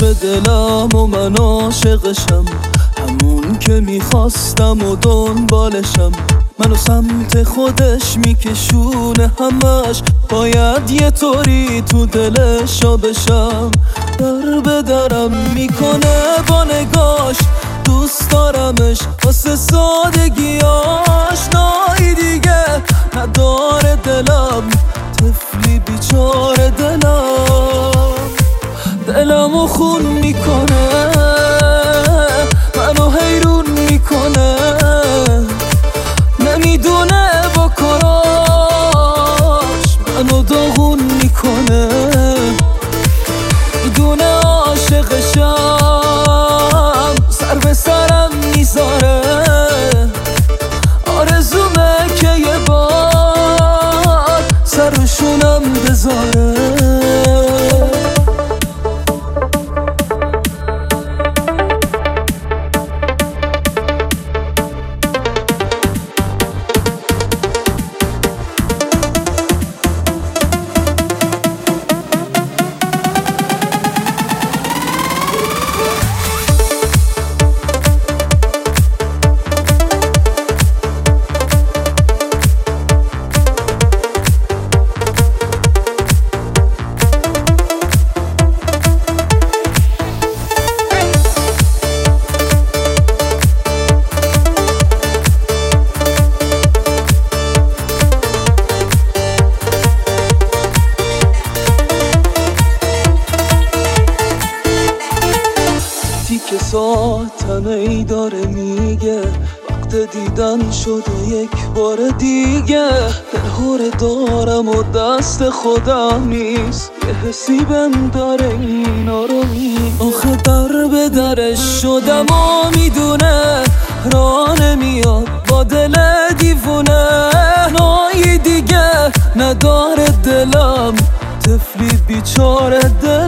دلم و من عاشقشم، همون که میخواستم و دنبالشم. منو سمت خودش میکشونه همش، باید یه طوری تو دلش بشم. در به درم میکنه با نگاش، دوست دارمش واسه سادگیاش. نایی دیگه نداره دلم، طفلی بیچاره دلمو خون میکنه، منو حیرون میکنه. نمیدونه با کاراش منو داغون میکنه، میدونه عاشقشم، سر به سرم میذاره. آرزومه که یه بار سر به شونم بذاره. که ساعتم ای داره میگه وقت دیدن شده یک بار دیگه. دلهوره دارم و دست خودم نیست، یه حسی بهم داره اینا رو آخه در به درش شدم و میدونه راه نمیاد با دل دیوونه. نایی دیگه نداره دلم، طفلی بیچاره